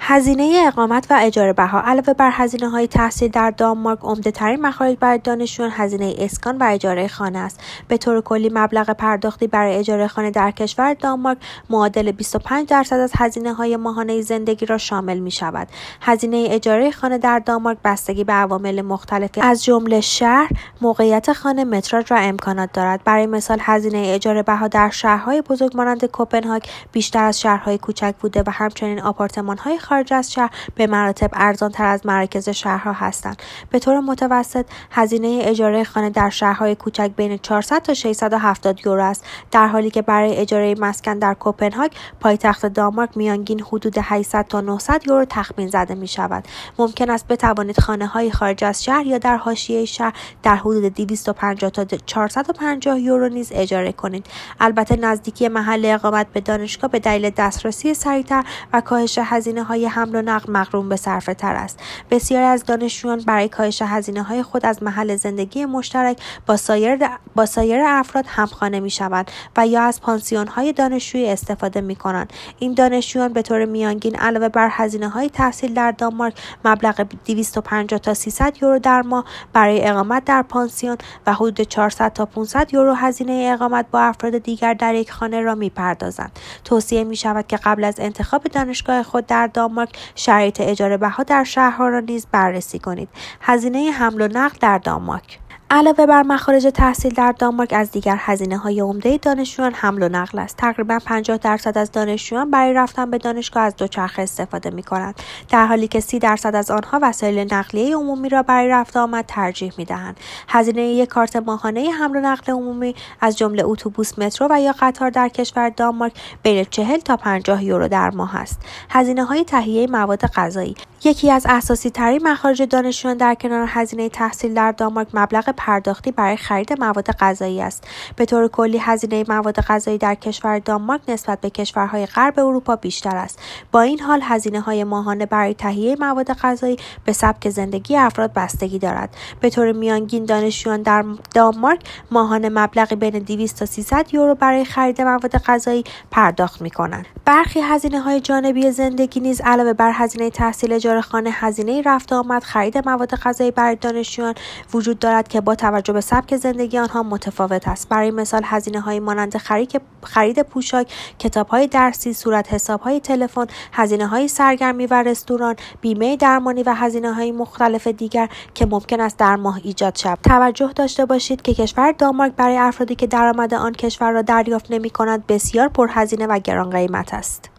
هزینه اقامت و اجاره بها علاوه بر هزینه‌های تحصیل در دانمارک، عمده‌ترین مخارج برای دانشجویان هزینه اسکان و اجاره خانه است. به طور کلی مبلغ پرداختی برای اجاره خانه در کشور دانمارک معادل 25% از هزینه‌های ماهانه زندگی را شامل می‌شود. هزینه اجاره خانه در دانمارک بستگی به عوامل مختلفی از جمله شهر، موقعیت خانه، متراژ و امکانات دارد. برای مثال هزینه اجاره بها در شهرهای بزرگ مانند کوپنهاگ بیشتر از شهرهای کوچک بوده و همچنین آپارتمان‌های خارج از شهر به مراتب ارزان‌تر از مراکز شهرها هستند. به طور متوسط هزینه اجاره خانه در شهرهای کوچک بین 400 تا 670 یورو است، در حالی که برای اجاره مسکن در کوپنهاگ پایتخت دانمارک میانگین حدود 800 تا 900 یورو تخمین زده می‌شود. ممکن است بتوانید خانه‌های خارج از شهر یا در حاشیه شهر در حدود 250 تا 450 یورو نیز اجاره کنید. البته نزدیکی محل اقامت به دانشگاه به دلیل دسترسی سریع‌تر و کاهش هزینه‌های حمل و نقل مقرون به صرفه تر است. بسیاری از دانشجویان برای کاهش هزینه‌های خود از محل زندگی مشترک با سایر افراد همخانه می‌شوند و یا از پانسیون‌های دانشجویی استفاده می‌کنند. این دانشجویان به طور میانگین علاوه بر هزینه‌های تحصیل در دانمارک مبلغ 250 تا 300 یورو در ماه برای اقامت در پانسیون و حدود 400 تا 500 یورو هزینه اقامت با افراد دیگر در یک خانه را می‌پردازند. توصیه می‌شود که قبل از انتخاب دانشگاه خود در دانمارک شرایط اجاره بها در شهرها را نیز بررسی کنید. هزینه حمل و نقل در دانمارک علاوه بر مخارج تحصیل در دانمارک از دیگر هزینه‌های عمده دانشجویان حمل و نقل است. تقریباً 50% از دانشجویان برای رفتن به دانشگاه از دوچرخه استفاده می‌کنند، در حالی که 30% از آنها وسایل نقلیه عمومی را برای رفت و آمد ترجیح می‌دهند. هزینه یک کارت ماهانه حمل و نقل عمومی از جمله اتوبوس، مترو و یا قطار در کشور دانمارک بین 40 تا 50 یورو در ماه است. هزینه‌های تهیه مواد غذایی یکی از اساسی‌ترین مخارج دانشجویان در کنار هزینه تحصیل در دانمارک مبلغ پرداختی برای خرید مواد غذایی است. به طور کلی هزینه مواد غذایی در کشور دانمارک نسبت به کشورهای غرب اروپا بیشتر است. با این حال هزینه‌های ماهانه برای تهیه مواد غذایی به سبک زندگی افراد بستگی دارد. به طور میانگین دانشجویان در دانمارک ماهانه مبلغی بین 200 تا 300 یورو برای خرید مواد غذایی پرداخت می‌کنند. برخی هزینه‌های جانبی زندگی نیز علاوه بر هزینه تحصیل، اجاره خانه، هزینه رفت و آمد، خرید مواد غذایی برای دانشجویان وجود دارد که با توجه به سبک زندگی آنها متفاوت است. برای مثال هزینه‌های مانند خرید پوشاک، کتاب‌های درسی، صورت حساب‌های تلفن، هزینه‌های سرگرمی و رستوران، بیمه درمانی و هزینه‌های مختلف دیگر که ممکن است در ماه ایجاد شود. توجه داشته باشید که کشور دانمارک برای افرادی که درآمد آن کشور را دریافت نمی‌کنند بسیار پرهزینه و گران قیمت است.